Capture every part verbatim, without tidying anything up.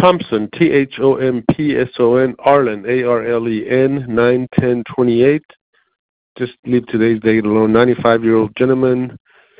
Thompson, T H O M P S O N, Arlen, A R L E N, nine ten twenty-eight. Just leave today's date alone. ninety-five-year-old gentleman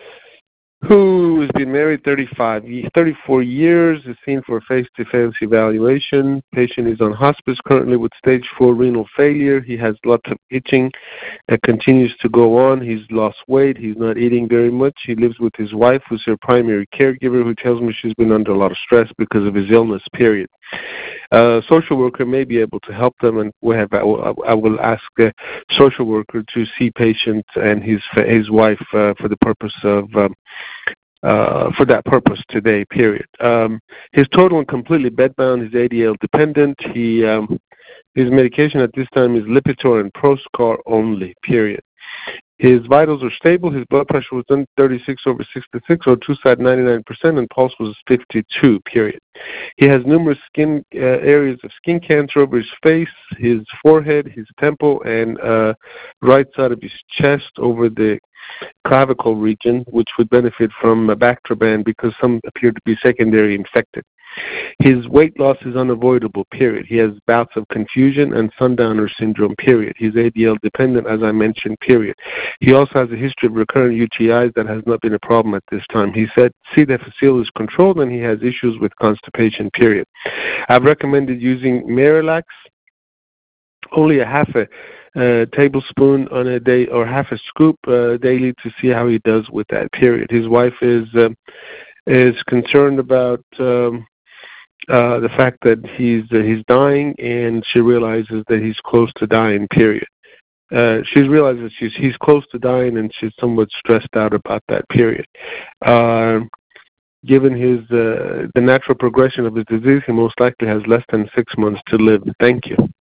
who has been married thirty-five, thirty-four years, is seen for a face-to-face evaluation. Patient is on hospice currently with stage four renal failure. He has lots of itching that continues to go on. He's lost weight. He's not eating very much. He lives with his wife, who's her primary caregiver, who tells me she's been under a lot of stress because of his illness, period. Uh, social worker may be able to help them, and we have, I, will, I will ask a social worker to see patient and his his wife uh, for the purpose of um, uh, for that purpose today. Period. Um, his total and completely bedbound. He's A D L dependent. He um, his medication at this time is Lipitor and Proscar only. Period. His vitals are stable. His blood pressure was done thirty-six over sixty-six, or two side ninety-nine percent, and pulse was fifty-two, period. He has numerous skin uh, areas of skin cancer over his face, his forehead, his temple, and uh, right side of his chest over the clavicle region, which would benefit from a Bactroban because some appear to be secondary infected. His weight loss is unavoidable, period. He has bouts of confusion and sundowner syndrome, period. He's A D L dependent, as I mentioned, period. He also has a history of recurrent U T Is that has not been a problem at this time. He said C. difficile is controlled and he has issues with constipation, period. I've recommended using Marilax, only a half a uh, tablespoon on a day or half a scoop uh, daily to see how he does with that, period. His wife is uh, is concerned about um, Uh, the fact that he's uh, he's dying, and she realizes that he's close to dying, period. Uh, she realizes she's he's close to dying, and she's somewhat stressed out about that, period. Uh, given his uh, the natural progression of his disease, he most likely has less than six months to live. Thank you.